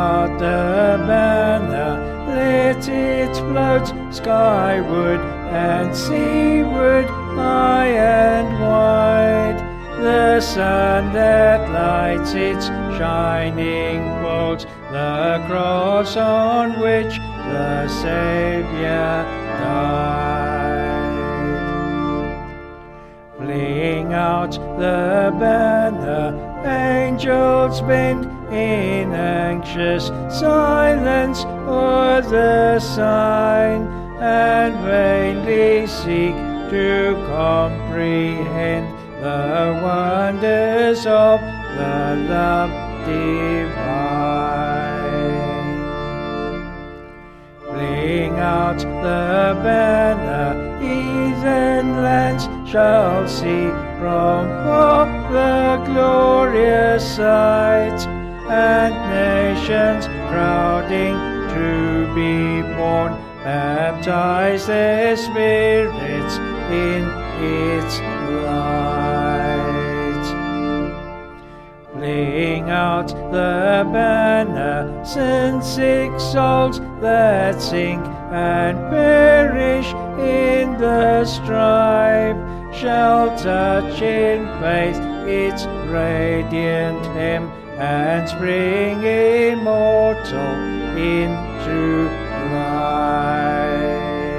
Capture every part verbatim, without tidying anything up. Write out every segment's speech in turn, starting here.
out the banner, let it float skyward and seaward, high and wide. The sun that lights its shining folds, the cross on which the Saviour died. Fling out the banner, angels bend in anxious silence o'er the sign, and vainly seek to comprehend the wonders of the love divine. Fling out the banner, heathen lands shall see from far the glorious sight, and nations crowding to be born baptize their spirits in its light. Fling out the banner, send sick souls that sink and perish in the strife, shall touch in faith its radiant hem, and spring immortal into life.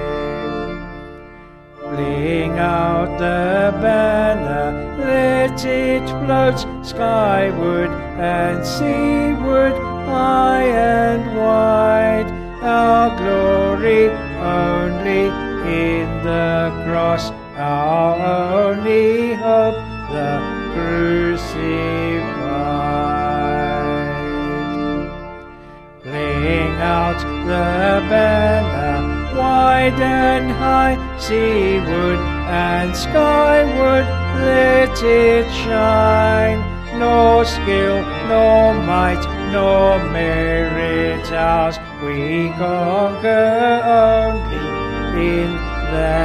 Fling out the banner, let it float skyward and seaward, high and wide. Our glory only in the cross, our only hope the crucified. Fling out the banner, wide and high, seaward and skyward, let it shine. Nor skill, nor might, nor merit ours, we conquer only in that